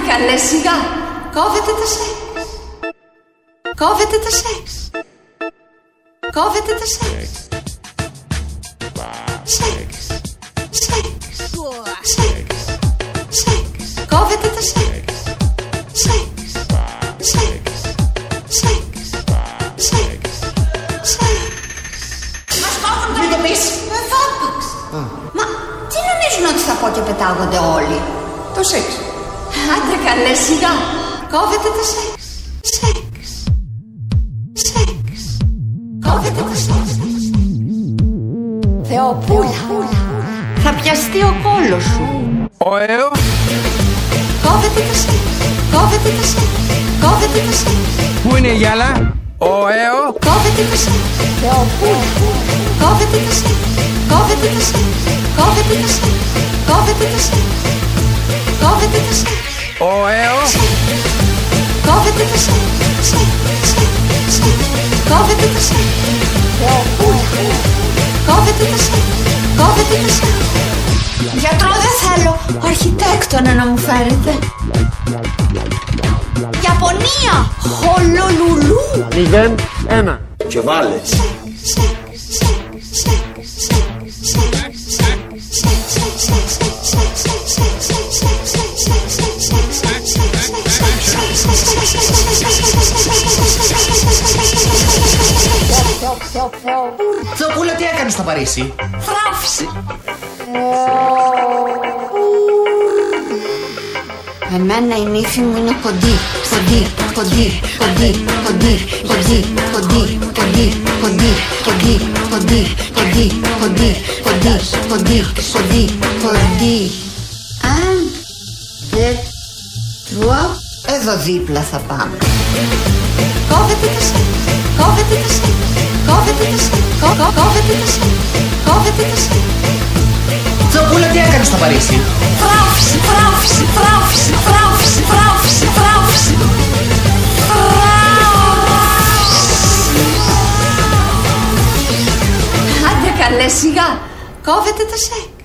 καλέ σιγά. Κόβεται το σεξ. Κόβεται το σεξ. Κόβεται το σεξ. Σεξ. Σεξ. Σεξ. Σεξ. Κόβεται το σεξ. Σεξ. Σεξ. Σεξ. Σεξ. Σεξ. Μας κόβουν πριν το πεις. Φάπαξ. Μα τι νομίζουν ότι θα πω και πετάγονται όλοι. Το σεξ. Άντε καλέ σιγά. Κόβεται το σεξ. Σεξ. Σεξ. Κόβεται το σεξ. Θεοπούλα. Θα πιαστεί ο κόλος σου. Ωέω. Κόβεται το σεξ. Κόβεται το σεξ. Κόβεται το σεξ. Πού είναι η γυάλα? Ωέω. Κόβεται το σεξ. Θεοπούλα. Κόβεται το σεξ. Κόβεται το σεξ. Κόβεται το σεξ. Κόβεται το σεξ. Κόβεται το σεξ. Ωέω. Κόβεται το σεξ. Κόβεται το σεξ. Κόβεται το σεξ. Κόβεται το σεξ. Γιατρό δεν θέλω. Αρχιτέκτονα να μου φέρετε. Ιαπωνία. Χολολουλού. 0-1. Και βάλε. Θεοπούλα, τι έκανες στο Παρίσι? Θράψη. Εμένα η νύφη μου είναι κοντή. Κοντή, κοντή, κοντή, κοντή, κοντή, κοντή, κοντή, κοντή, κοντή, κοντή, κοντή, κοντή, κοντή, κοντή, κοντή, κοντή. Αν δεν τρουά, εδώ δίπλα θα πάμε. Κόβεται το σεξ. Κόβεται το σεξ. Κόβεται το σεξ. Κόβεται το σεξ. Κόβεται το σεξ. Θεοπούλα, τι έκανες στο Παρίσι? Θράψη, θράψη, θράψη, θράψη, θράψη, θράψη. Άντε καλέ σιγά. Κόβεται το σεξ.